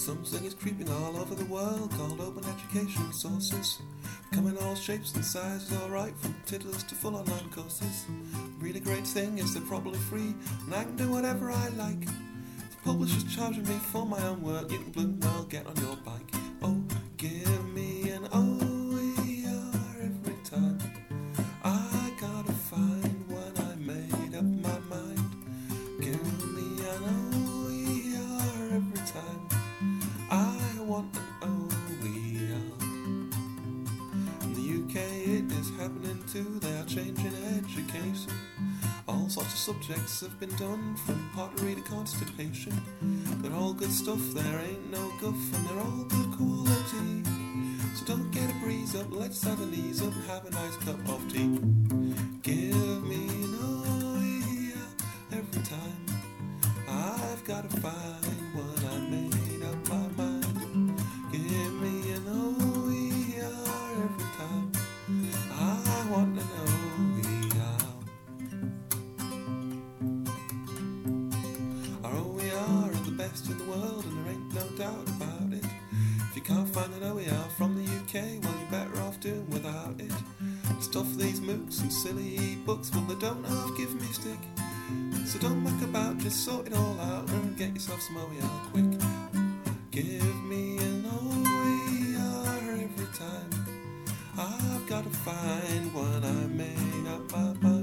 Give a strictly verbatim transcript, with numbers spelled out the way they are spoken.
Something is creeping all over the world called open education sources. Coming all shapes and sizes, alright, from tiddlers to full online courses. The really great thing is they're probably free, and I can do whatever I like. The publisher's charging me for my own work, you can bloom well, get on your bike. Oh, give me an O E R every time. I gotta find when I made up my mind. Give me an O E R every time. I want an O E R. In the U K it is happening too, they are changing education. All sorts of subjects have been done, from pottery to constipation. They're all good stuff, there ain't no guff, and they're all good quality. So don't get a breeze up, let's have a knees up and have a nice cup of tea. Give me an O E R every time. I've got to find when I made up my mind. Give me an O E R every time. I want an O E R. Our O E R are the best in the world, and there ain't no doubt about it. If you can't find an O E R from the U K, well, you're better off doing without it. Stuff these MOOCs and silly books, well, they don't half give me stick. So don't muck about, just sort it all out and get yourself some O E R quick. Give me an O E R every time. I've got to find when I made up my mind.